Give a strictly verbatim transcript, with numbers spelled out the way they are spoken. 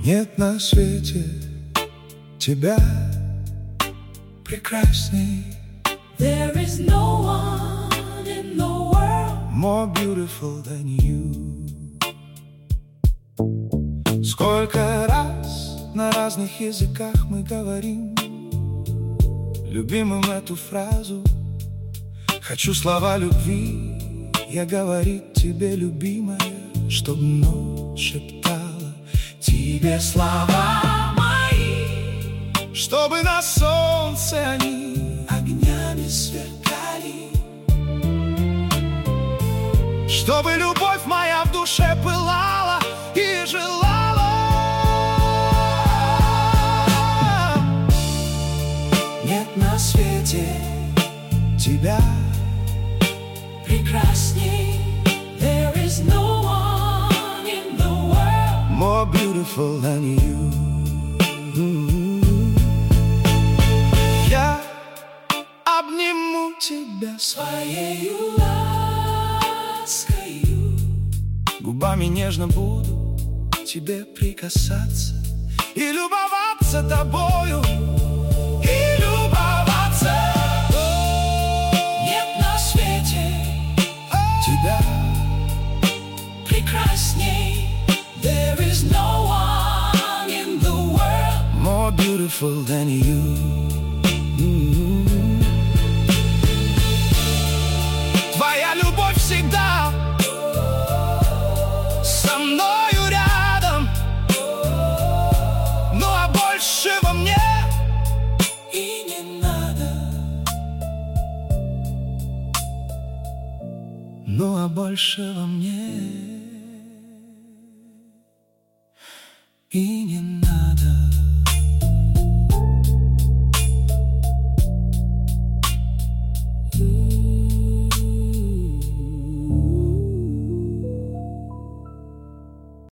Нет на свете тебя прекрасней. There is no one in the world more beautiful than you. Сколько раз на разных языках мы говорим любимым эту фразу. Хочу слова любви я говорить тебе, любимая, чтоб ночь шептала тебе слова мои, чтобы на солнце они огнями сверкали, чтобы любовь моя в душе пылала и желала. Нет на свете тебя прекрасней. There is no one in the world more beautiful than you. Я обниму тебя своею ласкою, губами нежно буду тебе прикасаться и любоваться тобою. There is no one in the world more beautiful than you. Mm-hmm. Твоя любовь всегда со мною рядом, ну а большего мне и не надо. Ну а большего мне и не надо.